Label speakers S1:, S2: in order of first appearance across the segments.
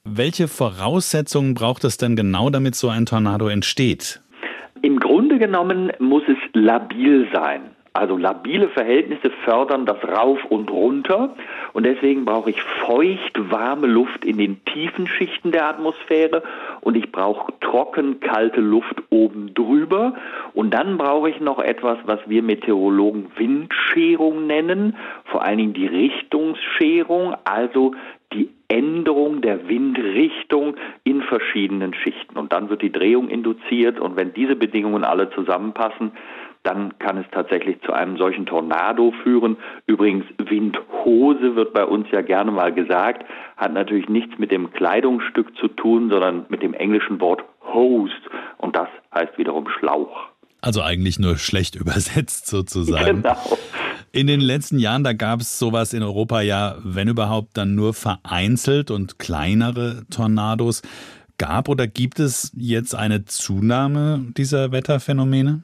S1: Welche Voraussetzungen braucht es denn genau, damit so ein Tornado entsteht?
S2: Im Grunde genommen muss es labil sein. Also labile Verhältnisse fördern das rauf und runter und deswegen brauche ich feucht, warme Luft in den tiefen Schichten der Atmosphäre und ich brauche trocken, kalte Luft oben drüber und dann brauche ich noch etwas, was wir Meteorologen Windscherung nennen, vor allen Dingen die Richtungsscherung, also die Änderung der Windrichtung in verschiedenen Schichten. Und dann wird die Drehung induziert und wenn diese Bedingungen alle zusammenpassen, dann kann es tatsächlich zu einem solchen Tornado führen. Übrigens, Windhose wird bei uns ja gerne mal gesagt, hat natürlich nichts mit dem Kleidungsstück zu tun, sondern mit dem englischen Wort hose und das heißt wiederum Schlauch.
S1: Also eigentlich nur schlecht übersetzt sozusagen.
S2: Genau.
S1: In den letzten Jahren, da gab es sowas in Europa ja, wenn überhaupt, dann nur vereinzelt und kleinere Tornados. Gab oder gibt es jetzt eine Zunahme dieser Wetterphänomene?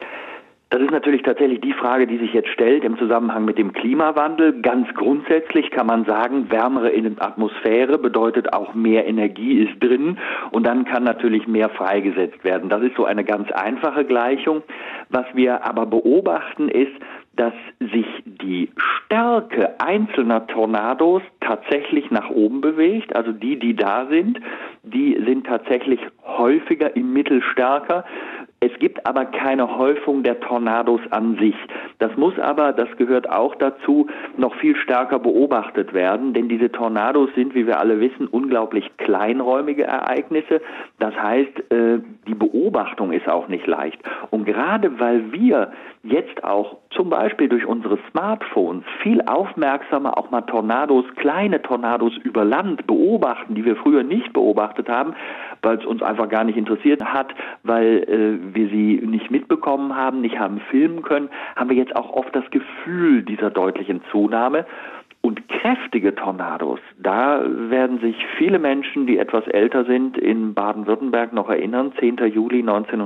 S2: Das ist natürlich tatsächlich die Frage, die sich jetzt stellt im Zusammenhang mit dem Klimawandel. Ganz grundsätzlich kann man sagen, wärmere Atmosphäre bedeutet auch mehr Energie ist drin und dann kann natürlich mehr freigesetzt werden. Das ist so eine ganz einfache Gleichung. Was wir aber beobachten ist, dass sich die Stärke einzelner Tornados tatsächlich nach oben bewegt. Also die da sind, die sind tatsächlich häufiger im Mittel stärker. Es gibt aber keine Häufung der Tornados an sich. Das muss aber, das gehört auch dazu, noch viel stärker beobachtet werden, denn diese Tornados sind, wie wir alle wissen, unglaublich kleinräumige Ereignisse. Das heißt, die Beobachtung ist auch nicht leicht. Und gerade weil wir jetzt auch zum Beispiel durch unsere Smartphones viel aufmerksamer auch mal Tornados, kleine Tornados über Land beobachten, die wir früher nicht beobachtet haben, weil es uns einfach gar nicht interessiert hat, weil wir sie nicht mitbekommen haben, nicht haben filmen können, haben wir jetzt auch oft das Gefühl dieser deutlichen Zunahme. Und kräftige Tornados, da werden sich viele Menschen, die etwas älter sind, in Baden-Württemberg noch erinnern, 10. Juli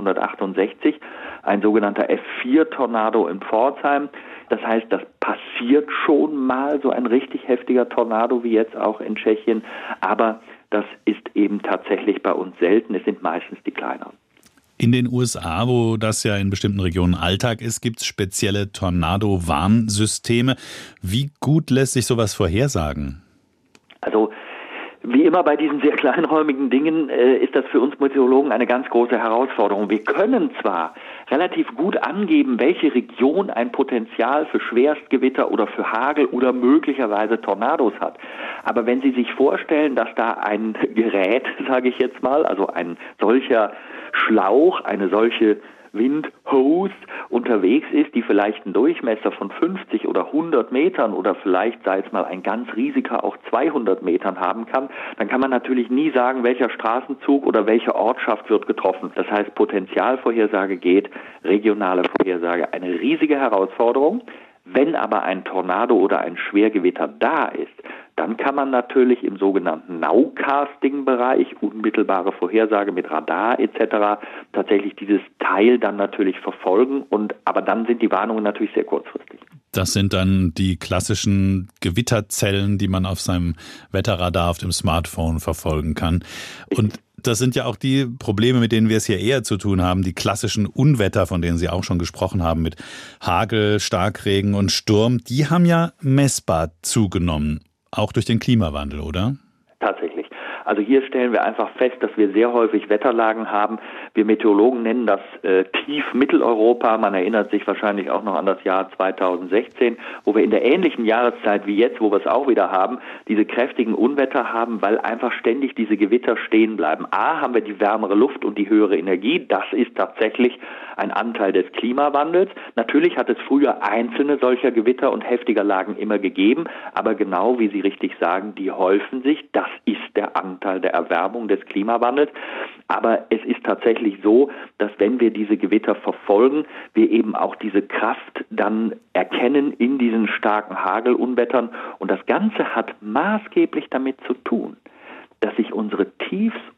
S2: 1968, ein sogenannter F4-Tornado in Pforzheim. Das heißt, das passiert schon mal, so ein richtig heftiger Tornado wie jetzt auch in Tschechien, aber das ist eben tatsächlich bei uns selten, es sind meistens die kleineren.
S1: In den USA, wo das ja in bestimmten Regionen Alltag ist, gibt es spezielle Tornado-Warnsysteme. Wie gut lässt sich sowas vorhersagen?
S2: Also wie immer bei diesen sehr kleinräumigen Dingen ist das für uns Meteorologen eine ganz große Herausforderung. Wir können zwar relativ gut angeben, welche Region ein Potenzial für Schwerstgewitter oder für Hagel oder möglicherweise Tornados hat. Aber wenn Sie sich vorstellen, dass da ein Gerät, sage ich jetzt mal, also ein solcher Schlauch, eine solche Windhose unterwegs ist, die vielleicht einen Durchmesser von 50 oder 100 Metern oder vielleicht, sei es mal ein ganz riesiger, auch 200 Metern haben kann, dann kann man natürlich nie sagen, welcher Straßenzug oder welche Ortschaft wird getroffen. Das heißt, Potentialvorhersage geht, regionale Vorhersage eine riesige Herausforderung. Wenn aber ein Tornado oder ein Schwergewitter da ist, dann kann man natürlich im sogenannten Nowcasting-Bereich, unmittelbare Vorhersage mit Radar etc., tatsächlich dieses Teil dann natürlich verfolgen. Aber dann sind die Warnungen natürlich sehr kurzfristig.
S1: Das sind dann die klassischen Gewitterzellen, die man auf seinem Wetterradar auf dem Smartphone verfolgen kann. Und das sind ja auch die Probleme, mit denen wir es hier eher zu tun haben, die klassischen Unwetter, von denen Sie auch schon gesprochen haben, mit Hagel, Starkregen und Sturm, die haben ja messbar zugenommen, auch durch den Klimawandel, oder?
S2: Tatsächlich. Also hier stellen wir einfach fest, dass wir sehr häufig Wetterlagen haben. Wir Meteorologen nennen das Tief-Mitteleuropa. Man erinnert sich wahrscheinlich auch noch an das Jahr 2016, wo wir in der ähnlichen Jahreszeit wie jetzt, wo wir es auch wieder haben, diese kräftigen Unwetter haben, weil einfach ständig diese Gewitter stehen bleiben. A, haben wir die wärmere Luft und die höhere Energie. Das ist tatsächlich ein Anteil des Klimawandels. Natürlich hat es früher einzelne solcher Gewitter und heftiger Lagen immer gegeben, aber genau wie Sie richtig sagen, die häufen sich. Das ist der Anteil der Erwärmung des Klimawandels. Aber es ist tatsächlich so, dass wenn wir diese Gewitter verfolgen, wir eben auch diese Kraft dann erkennen in diesen starken Hagelunwettern. Und das Ganze hat maßgeblich damit zu tun, dass sich unsere Tiefs- und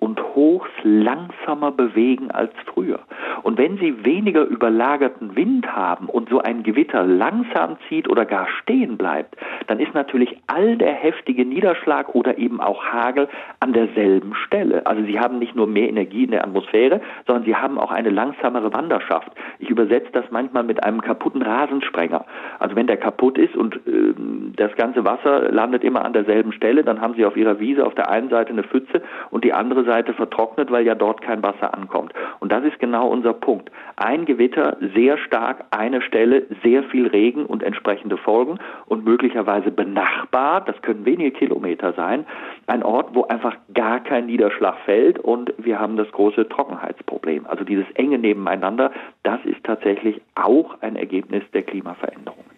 S2: Hochs langsamer bewegen als früher. Und wenn Sie weniger überlagerten Wind haben und so ein Gewitter langsam zieht oder gar stehen bleibt, dann ist natürlich all der heftige Niederschlag oder eben auch Hagel an derselben Stelle. Also Sie haben nicht nur mehr Energie in der Atmosphäre, sondern Sie haben auch eine langsamere Wanderschaft. Ich übersetze das manchmal mit einem kaputten Rasensprenger. Also wenn der kaputt ist und das ganze Wasser landet immer an derselben Stelle, dann haben Sie auf Ihrer Wiese auf der einen Seite eine Pfütze und die andere Seite vertrocknet, weil ja dort kein Wasser ankommt. Und das ist genau unser Punkt. Ein Gewitter, sehr stark, eine Stelle, sehr viel Regen und entsprechende Folgen und möglicherweise benachbart, das können wenige Kilometer sein, ein Ort, wo einfach gar kein Niederschlag fällt und wir haben das große Trockenheitsproblem. Also dieses enge Nebeneinander, das ist tatsächlich auch ein Ergebnis der Klimaveränderung.